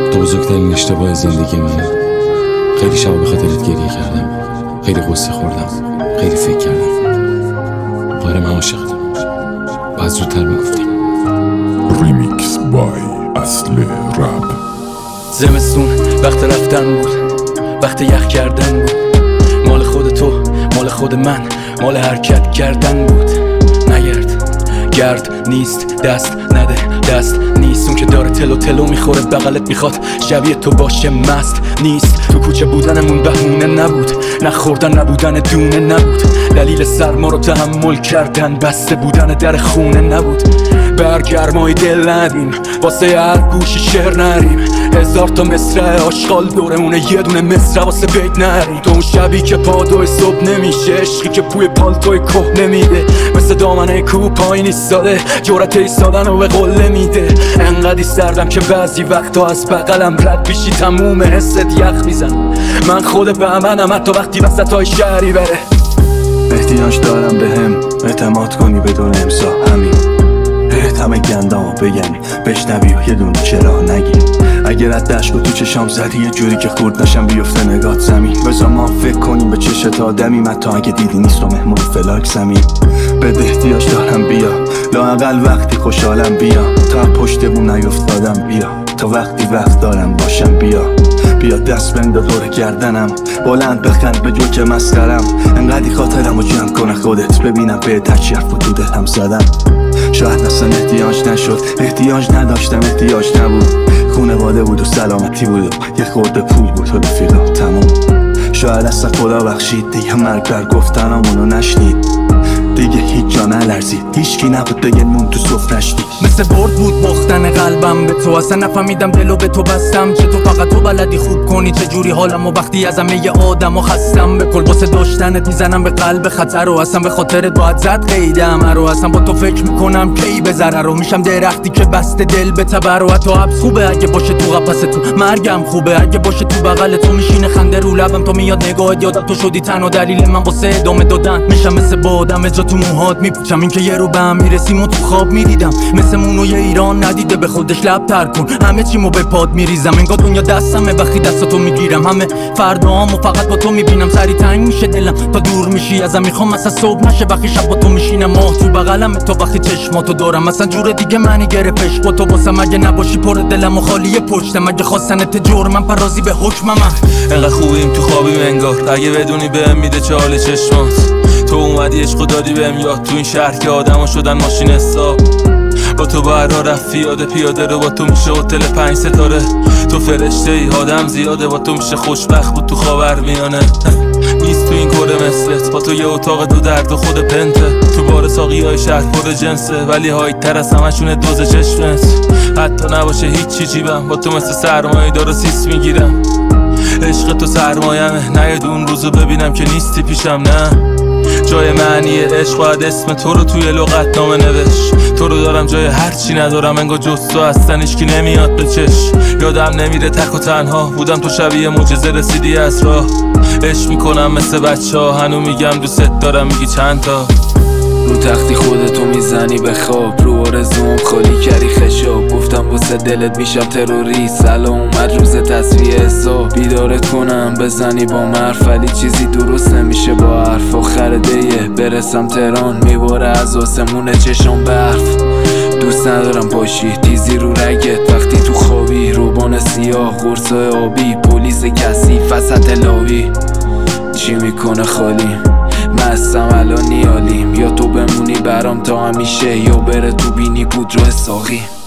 تو بزرگترین اشتباه زندگی منه. خیلی شبا به خاطرت گریه کردم، خیلی قصه خوردم، خیلی فکر کردم. آره من عاشقتم، باید زودتر میگفتم. ریمیکس بای اصل رپ. زمستون وقت رفتن بود، وقت یخ کردن بود. مال خود تو، مال خود من، مال حرکت کردن بود. نگرد گرد نیست، دست نده دست نیست. اون که داره تلو تلو میخوره بغلت میخواد شبیه تو باشه مست نیست. تو کوچه بودنمون بهونه نبود، نخوردن نبودن دونه نبود. دلیل سرما رو تحمل کردن بسته بودن در خونه نبود. برگرمای دل ندیم، واسه هر گوشی شعر نریم. 1000 تا مصرع آشغال دورمونه، یه دونه مصرع واسه بیت نریم. تو اون شبی که پادوی صبح نمیشه، عشقی که پوی پالتوی که نمیده. مثل دامنه کوه پایین ایستاده، جرأت ایستادن رو به قله میده. انقدی سردم که بعضی وقتا از بغلم رد بشی تموم حست یخ میزن. من خود بهمنم حتی وقتی وسطای شهری بره. احتیاج دارم بهم اعتماد کنی بدون امضا، همین همه گندامو بگم بشنوی و یه دونه چرا نگی. اگر از دشت تو چشام زدی یه جوری که خورد نشم بیفته نگات زمین. بذار ما فکر کنیم به چشت آدمی، من تا اگه دیدی نیست رو مهمون فلاک زمین. بده احتیاج دارم بیا، لااقل وقتی خوشحالم بیا. تا پشت بوم نیفتادم بیا، تا وقتی وقت دارم باشم بیا دست بنده دور گردنم، بلند بخند به جوک مسخرم. انقدی خاطرمو جمع کنه خودت، ببینم به تچی حرف تو دلم زدم. شاید اصلا احتیاج نشد، احتیاج نداشتم، احتیاج نبود. خونواده بود و سلامتی بود و یه خورده پول بود و رفیقا تموم. شاید اصلا خدا بخشید دیگه مرگ بر گفتنامونو نشنید. دیگه هیچ جا نلرزید، هیچکی نبود بگن مون تو سفرش دید. مثل برد بود باختن قلبم به تو، اصلا نفهمیدم دلو به تو بستم. چه تو فقط تو بلدی خوب کنی چه جوری حالم، و وقتی از همه آدمو خستم. به کل واسه داشتنت میزنم به قلب خطر، و اصلا به خاطرت باید زد قیدم رو. اصلا با تو فکر میکنم کی به ضرر رو میشم درختی که بسته دل به تبر. و حتی حبس خوبه اگه باشه تو قفس تو، مرگم خوبه اگه باشه تو بغل تو. میشینه خنده رو لبم تو میاد نگاهت، یادم تو شدی تنها دلیل من واسه ادامه دادن. میشم مثل بادم جا تو موهات میپوچم، این که یه رو به هم میرسیم و تو خواب میدیدم. مثل مونو یه ایران ندیده به خودش لب تر کن، همه چیمو به پاد میریزم. انگار دنیا دستمه وقتی دستاتو میگیرم. همه فردامو فقط با تو میبینم، سری تنگ میشه دلم تا دور میشی ازم. میخوام مثلا صبح نشه وقتی شب با تو میشینم. ماه تو بغلم تو وقتی چشماتو دارم، مثلا جور دیگه منی گرفتش با تو. واسم اگه نباشی پر دلم و خالی پشتم. اگه خواستنت جرمم پرازی به حکمم. انقدر خوبیم تو خوابیم انگار، اگه بدونی بهم میده چه حال چشمات. تو اومدی عشقو دادی بهم یاد، تو این شهر که آدما شدن ماشین حساب. با تو باید راه رفت پیاده رو، با تو میشه هتل 5 ستاره. تو فرشته ای آدم زیاده، با تو میشه خوشبخت بود تو خاورمیانه. نیست تو این کره مثلت، با تو یه اتاق دو درد و خود پنته. تو بار ساقی های شهر پر جنسه، ولی های تر از همشونه دوز چشمت. حتی نباشه هیچی جیبم، با تو مثل سرمایه دار سیس میگیرم. عشق تو سرمایمه، نید اون روزو ببینم که نیستی پیشم. نه جای معنی عشق باید اسم تو رو توی لغت نامه نوشت. تو رو دارم جای هرچی ندارم، انگار جز تو اصلا هیچکی نمیاد به چش. یادم نمیره تک و تنها بودم، تو شبیه معجزه رسیدی از راه. عشق میکنم مثل بچه ها، هنو میگم دوست دارم میگی چند تا. رو تختی خودتو میزنی به خواب، رو آرزوم خالی کردی خشاب. گفتم واسه دلت میشم تروریست، الان اومد روز تصفیه حساب. بیدارت کنم بزنی با مرف، ولی چیزی درست نمیشه با حرف. آخر دیه برسم تهران، میباره از آسمون چشم برف. دوست ندارم باشی تیزی رو رگت وقتی تو خوابی. روبان سیاه قرصای آبی، پلیس کسی وسط لاوی. چی میکنه خالی مستم الان نیالیم، یا تو بمونی برام تا همیشه، یا بره تو بینی پودر ساقی.